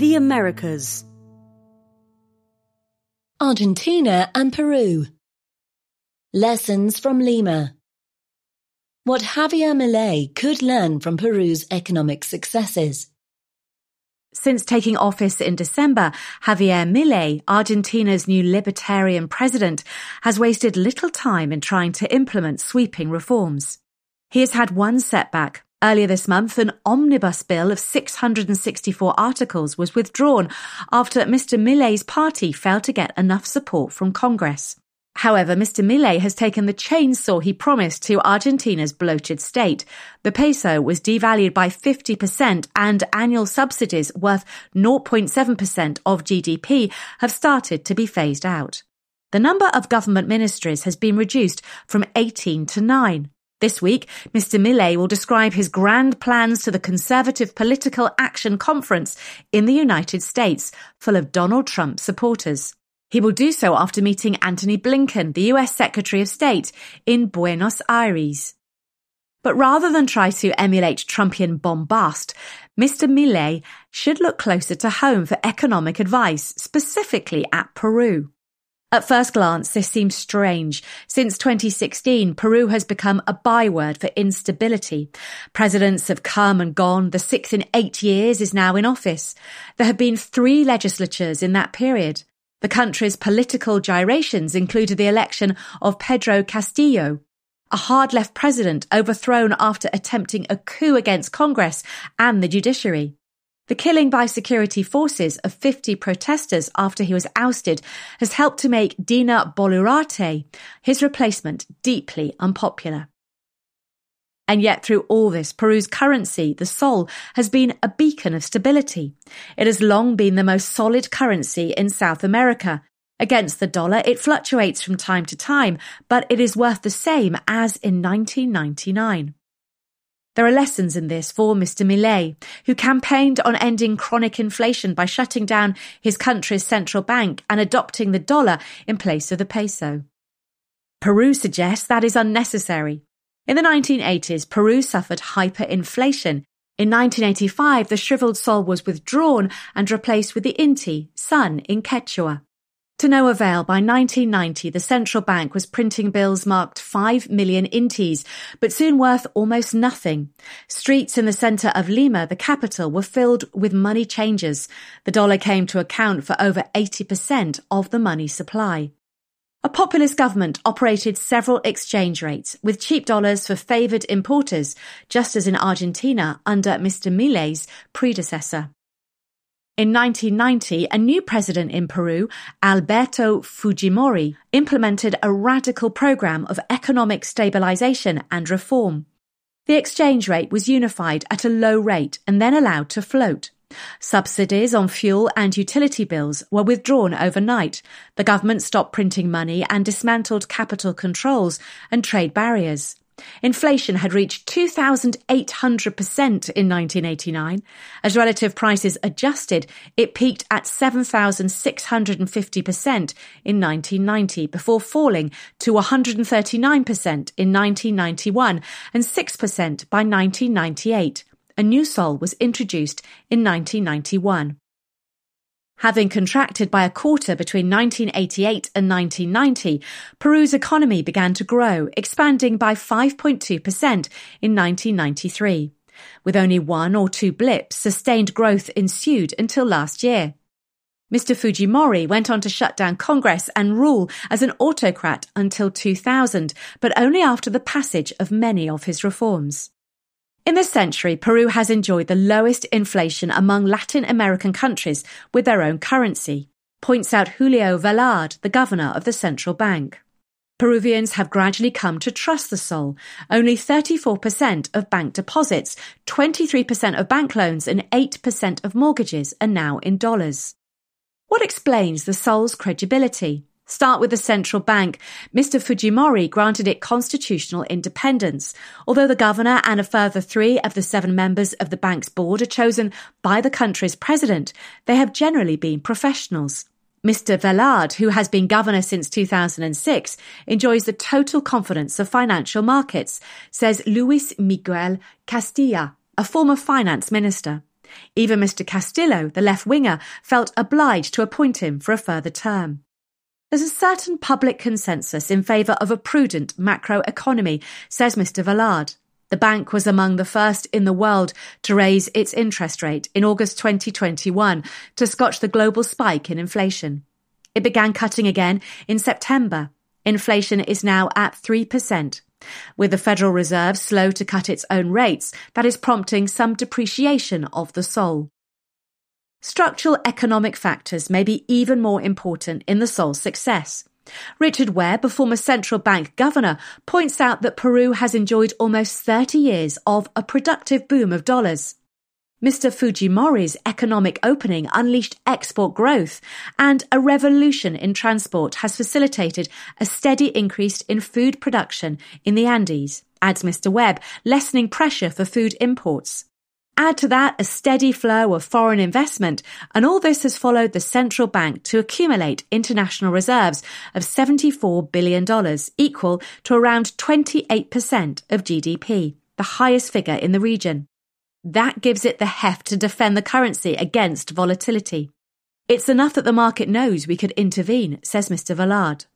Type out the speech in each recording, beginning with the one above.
The Americas. Argentina and Peru. Lessons from Lima. What Javier Milei could learn from Peru's economic successes. Since taking office in December, Javier Milei, Argentina's new libertarian president, has wasted little time in trying to implement sweeping reforms. He has had one setback. Earlier this month, an omnibus bill of 664 articles was withdrawn after Mr. Milei's party failed to get enough support from Congress. However, Mr. Milei has taken the chainsaw he promised to Argentina's bloated state. The peso was devalued by 50% and annual subsidies worth 0.7% of GDP have started to be phased out. The number of government ministries has been reduced from 18 to 9. This week, Mr. Milei will describe his grand plans to the Conservative Political Action Conference in the United States, full of Donald Trump supporters. He will do so after meeting Antony Blinken, the US Secretary of State, in Buenos Aires. But rather than try to emulate Trumpian bombast, Mr. Milei should look closer to home for economic advice, specifically at Peru. At first glance, this seems strange. Since 2016, Peru has become a byword for instability. Presidents have come and gone. The sixth in 8 years is now in office. There have been 3 legislatures in that period. The country's political gyrations included the election of Pedro Castillo, a hard-left president overthrown after attempting a coup against Congress and the judiciary. The killing by security forces of 50 protesters after he was ousted has helped to make Dina Boluarte, his replacement, deeply unpopular. And yet through all this, Peru's currency, the sol, has been a beacon of stability. It has long been the most solid currency in South America. Against the dollar, it fluctuates from time to time, but it is worth the same as in 1999. There are lessons in this for Mr. Milei, who campaigned on ending chronic inflation by shutting down his country's central bank and adopting the dollar in place of the peso. Peru suggests that is unnecessary. In the 1980s, Peru suffered hyperinflation. In 1985, the shriveled sol was withdrawn and replaced with the inti, sun in Quechua. To no avail, by 1990, the central bank was printing bills marked 5 million intis, but soon worth almost nothing. Streets in the centre of Lima, the capital, were filled with money changers. The dollar came to account for over 80% of the money supply. A populist government operated several exchange rates, with cheap dollars for favoured importers, just as in Argentina under Mr. Milei's predecessor. In 1990, a new president in Peru, Alberto Fujimori, implemented a radical program of economic stabilization and reform. The exchange rate was unified at a low rate and then allowed to float. Subsidies on fuel and utility bills were withdrawn overnight. The government stopped printing money and dismantled capital controls and trade barriers. Inflation had reached 2,800% in 1989. As relative prices adjusted, it peaked at 7,650% in 1990 before falling to 139% in 1991 and 6% by 1998. A new sol was introduced in 1991. Having contracted by a quarter between 1988 and 1990, Peru's economy began to grow, expanding by 5.2% in 1993. With only 1 or 2 blips, sustained growth ensued until last year. Mr. Fujimori went on to shut down Congress and rule as an autocrat until 2000, but only after the passage of many of his reforms. In this century, Peru has enjoyed the lowest inflation among Latin American countries with their own currency, points out Julio Velarde, the governor of the central bank. Peruvians have gradually come to trust the sol. Only 34% of bank deposits, 23% of bank loans and 8% of mortgages are now in dollars. What explains the sol's credibility? Start with the central bank. Mr. Fujimori granted it constitutional independence. Although the governor and a further 3 of the 7 members of the bank's board are chosen by the country's president, they have generally been professionals. Mr. Velarde, who has been governor since 2006, enjoys the total confidence of financial markets, says Luis Miguel Castilla, a former finance minister. Even Mr. Castillo, the left-winger, felt obliged to appoint him for a further term. There's a certain public consensus in favour of a prudent macroeconomy, says Mr. Vallard. The bank was among the first in the world to raise its interest rate in August 2021 to scotch the global spike in inflation. It began cutting again in September. Inflation is now at 3%. With the Federal Reserve slow to cut its own rates, that is prompting some depreciation of the sol. Structural economic factors may be even more important in the sol's success. Richard Webb, a former central bank governor, points out that Peru has enjoyed almost 30 years of a productive boom of dollars. Mr. Fujimori's economic opening unleashed export growth, and a revolution in transport has facilitated a steady increase in food production in the Andes, adds Mr. Webb, lessening pressure for food imports. Add to that a steady flow of foreign investment, and all this has followed the central bank to accumulate international reserves of $74 billion, equal to around 28% of GDP, the highest figure in the region. That gives it the heft to defend the currency against volatility. It's enough that the market knows we could intervene, says Mr. Vallard.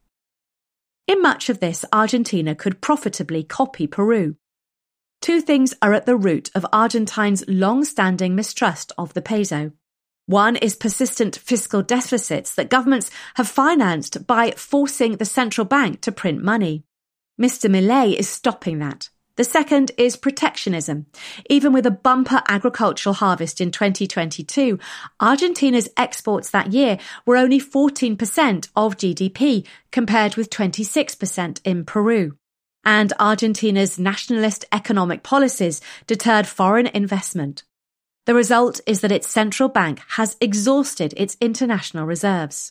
In much of this, Argentina could profitably copy Peru. Two things are at the root of Argentines' long-standing mistrust of the peso. One is persistent fiscal deficits that governments have financed by forcing the central bank to print money. Mr. Milei is stopping that. The second is protectionism. Even with a bumper agricultural harvest in 2022, Argentina's exports that year were only 14% of GDP, compared with 26% in Peru. And Argentina's nationalist economic policies deterred foreign investment. The result is that its central bank has exhausted its international reserves.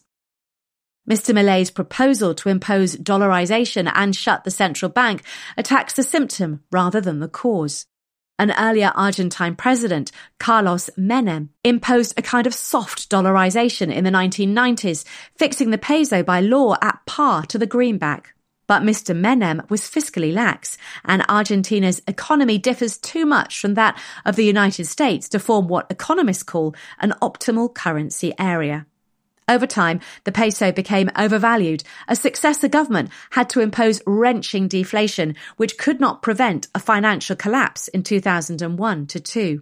Mr. Milei's proposal to impose dollarization and shut the central bank attacks the symptom rather than the cause. An earlier Argentine president, Carlos Menem, imposed a kind of soft dollarization in the 1990s, fixing the peso by law at par to the greenback. But Mr. Menem was fiscally lax, and Argentina's economy differs too much from that of the United States to form what economists call an optimal currency area. Over time, the peso became overvalued. A successor government had to impose wrenching deflation, which could not prevent a financial collapse in 2001-2.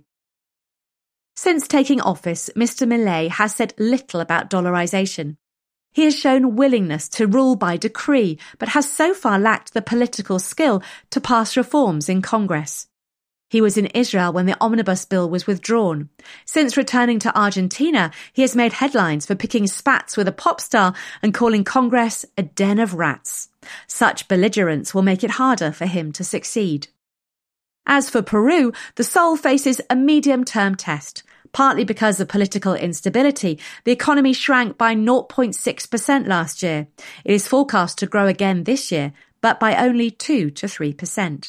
Since taking office, Mr. Milei has said little about dollarization. He has shown willingness to rule by decree, but has so far lacked the political skill to pass reforms in Congress. He was in Israel when the omnibus bill was withdrawn. Since returning to Argentina, he has made headlines for picking spats with a pop star and calling Congress a den of rats. Such belligerence will make it harder for him to succeed. As for Peru, the sol faces a medium-term test. Partly because of political instability, the economy shrank by 0.6% last year. It is forecast to grow again this year, but by only 2 to 3%.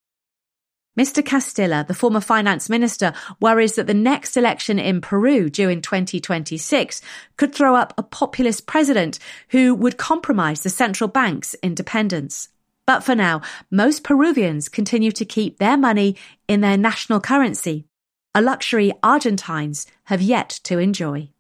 Mr. Castillo, the former finance minister, worries that the next election in Peru, due in 2026, could throw up a populist president who would compromise the central bank's independence. But for now, most Peruvians continue to keep their money in their national currency, a luxury Argentines have yet to enjoy.